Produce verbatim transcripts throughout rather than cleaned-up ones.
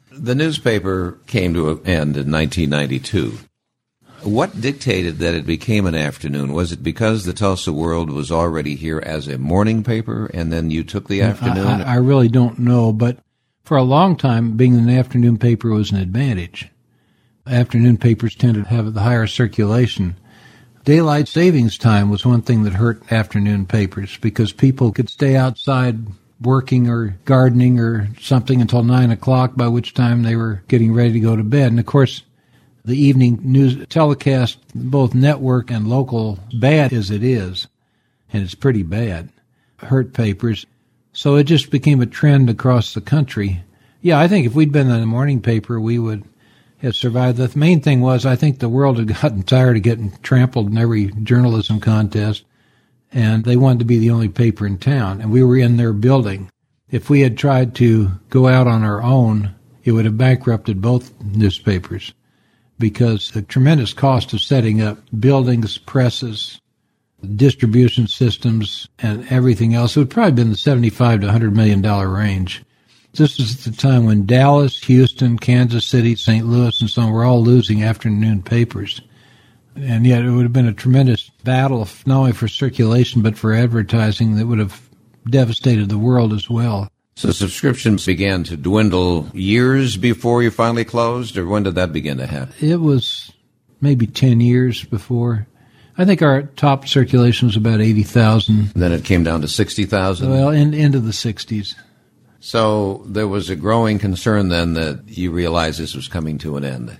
The newspaper came to an end in nineteen ninety-two. What dictated that it became an afternoon? Was it because the Tulsa World was already here as a morning paper, and then you took the afternoon? I, I really don't know, but for a long time, being an afternoon paper was an advantage. Afternoon papers tended to have the higher circulation. Daylight savings time was one thing that hurt afternoon papers because people could stay outside working or gardening or something until nine o'clock, by which time they were getting ready to go to bed. And, of course, the evening news telecast, both network and local, bad as it is, and it's pretty bad, hurt papers. So it just became a trend across the country. Yeah, I think if we'd been in the morning paper, we would have survived. The main thing was I think the world had gotten tired of getting trampled in every journalism contest, and they wanted to be the only paper in town, and we were in their building. If we had tried to go out on our own, it would have bankrupted both newspapers, because the tremendous cost of setting up buildings, presses, distribution systems, and everything else, it would probably been the seventy-five to one hundred million dollars range. This is the time when Dallas, Houston, Kansas City, Saint Louis, and so on were all losing afternoon papers. And yet it would have been a tremendous battle, not only for circulation, but for advertising that would have devastated the world as well. So subscriptions began to dwindle years before you finally closed, or when did that begin to happen? It was maybe ten years before. I think our top circulation was about eighty thousand. Then it came down to sixty thousand? Well, in, into the sixties. So there was a growing concern then that you realized this was coming to an end.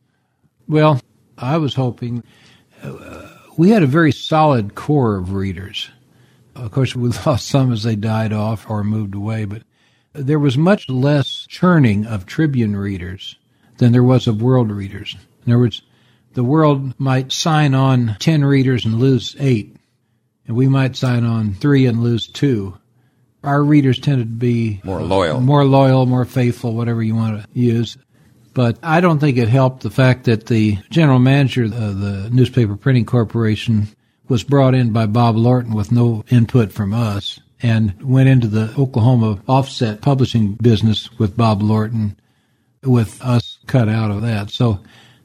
Well, I was hoping. Uh, we had a very solid core of readers. Of course, we lost some as they died off or moved away, but there was much less churning of Tribune readers than there was of World readers. In other words, the World might sign on ten readers and lose eight, and we might sign on three and lose two. Our readers tended to be more loyal, more loyal, more faithful, whatever you want to use. But I don't think it helped the fact that the general manager of the Newspaper Printing Corporation was brought in by Bob Lorton with no input from us, and went into the Oklahoma offset publishing business with Bob Lorton, with us cut out of that. So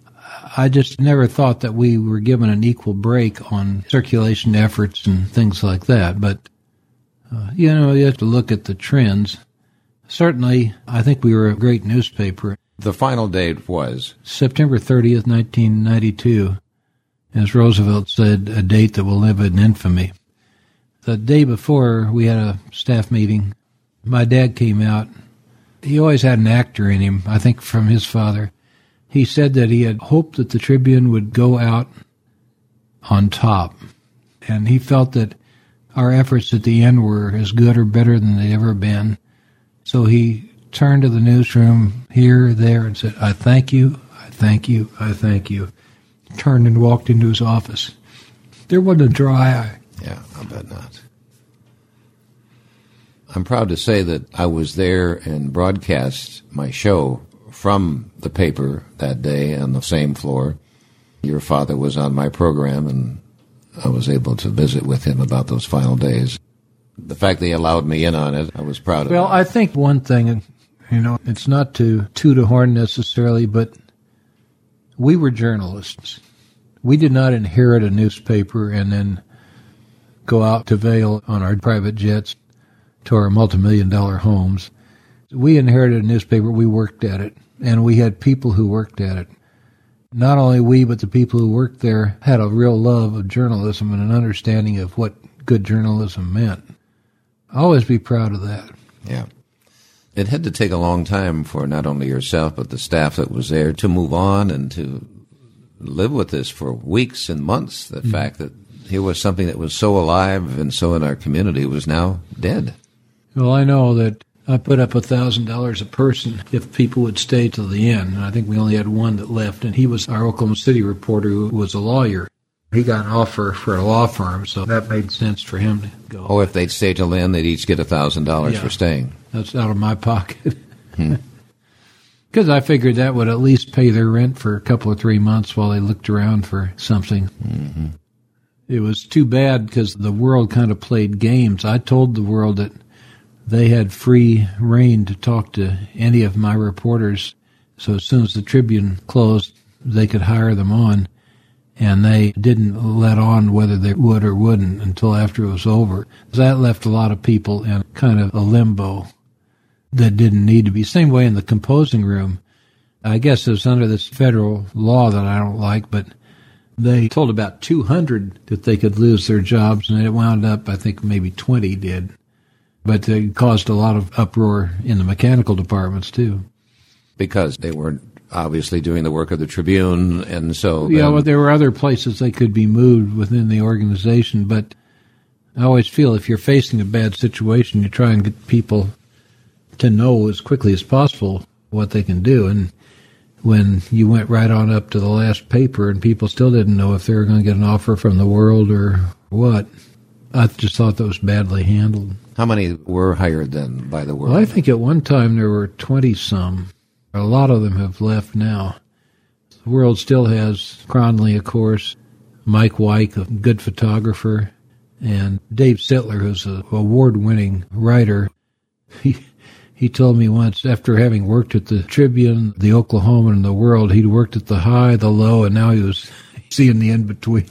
I just never thought that we were given an equal break on circulation efforts and things like that. But, uh, you know, you have to look at the trends. Certainly, I think we were a great newspaper. The final date was? September thirtieth, nineteen ninety-two. As Roosevelt said, a date that will live in infamy. The day before, we had a staff meeting. My dad came out. He always had an actor in him, I think from his father. He said that he had hoped that the Tribune would go out on top. And he felt that our efforts at the end were as good or better than they'd ever been. So he turned to the newsroom here, there, and said, I thank you, I thank you, I thank you. Turned and walked into his office. There wasn't a dry eye. Yeah, I bet not. I'm proud to say that I was there and broadcast my show from the paper that day on the same floor. Your father was on my program, and I was able to visit with him about those final days. The fact that he allowed me in on it, I was proud of it. Well, I think one thing, you know, it's not to toot a horn necessarily, but we were journalists. We did not inherit a newspaper and then go out to Vail on our private jets to our multi-million dollar homes. We inherited a newspaper. We worked at it, and we had people who worked at it. Not only we, but the people who worked there had a real love of journalism and an understanding of what good journalism meant. I'll always be proud of that. Yeah. It had to take a long time for not only yourself, but the staff that was there to move on and to live with this for weeks and months. The mm-hmm. fact that here was something that was so alive and so in our community was now dead. Well, I know that I put up one thousand dollars a person if people would stay till the end. And I think we only had one that left, and he was our Oklahoma City reporter who was a lawyer. He got an offer for a law firm, so that made sense for him to go. Oh, if they'd stay till then, they'd each get one thousand dollars yeah, for staying. That's out of my pocket. Hmm. Because I figured that would at least pay their rent for a couple or three months while they looked around for something. Mm-hmm. It was too bad because the World kind of played games. I told the World that they had free reign to talk to any of my reporters. So as soon as the Tribune closed, they could hire them on. And they didn't let on whether they would or wouldn't until after it was over. That left a lot of people in kind of a limbo that didn't need to be. Same way in the composing room. I guess it was under this federal law that I don't like, but they told about two hundred that they could lose their jobs, and it wound up, I think maybe twenty did. But it caused a lot of uproar in the mechanical departments, too. Because they weren't obviously doing the work of the Tribune, and so... Yeah, then... well, there were other places they could be moved within the organization, but I always feel if you're facing a bad situation, you try and get people to know as quickly as possible what they can do. And when you went right on up to the last paper and people still didn't know if they were going to get an offer from the World or what, I just thought that was badly handled. How many were hired then by the World? Well, I think at one time there were twenty-some. A lot of them have left now. The World still has Cronley, of course, Mike Wyke, a good photographer, and Dave Sittler, who's an award-winning writer. He he told me once, after having worked at the Tribune, the Oklahoman, and the World, he'd worked at the high, the low, and now he was seeing the in-between.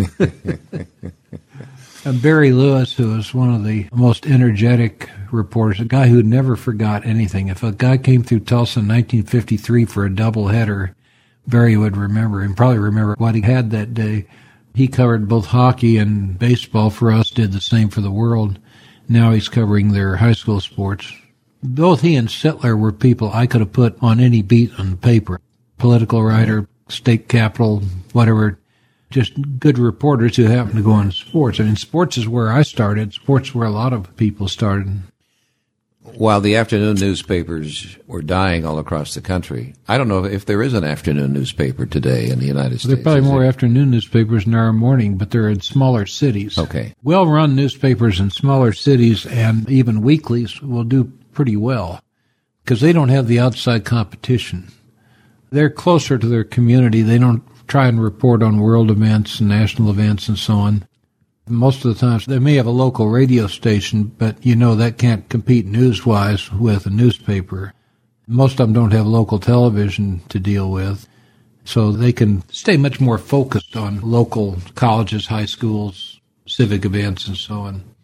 And Barry Lewis, who was one of the most energetic reporters, a guy who never forgot anything. If a guy came through Tulsa in nineteen fifty-three for a doubleheader, Barry would remember and probably remember what he had that day. He covered both hockey and baseball for us, did the same for the World. Now he's covering their high school sports. Both he and Sittler were people I could have put on any beat on the paper. Political writer, state capitol, whatever. Just good reporters who happen to go into sports. I mean, sports is where I started. Sports is where a lot of people started. While the afternoon newspapers were dying all across the country, I don't know if there is an afternoon newspaper today in the United States. There are probably more there? afternoon newspapers than there are morning, but they're in smaller cities. Okay. Well-run newspapers in smaller cities and even weeklies will do pretty well because they don't have the outside competition. They're closer to their community. They don't try and report on world events and national events and so on. Most of the times they may have a local radio station, but you know that can't compete news-wise with a newspaper. Most of them don't have local television to deal with, so they can stay much more focused on local colleges, high schools, civic events, and so on.